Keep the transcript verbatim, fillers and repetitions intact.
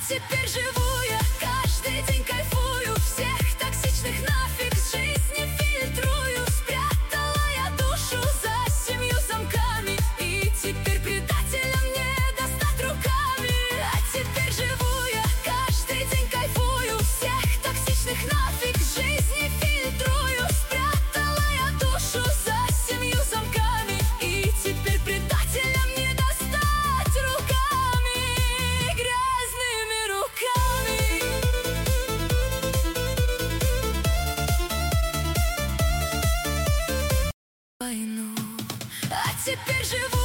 теперь живу я, каждый день кайфую, всех токсичных нафиг с жизни фильтрую. Спрятала я душу за семью замками, и теперь предателям не достать руками. А теперь живу я, каждый день кайфую, всех токсичных нафиг с жизни фильтрую. Спрятала я душу за семью замками, и теперь предателям не достать руками, грязными руками. Войну. А теперь живу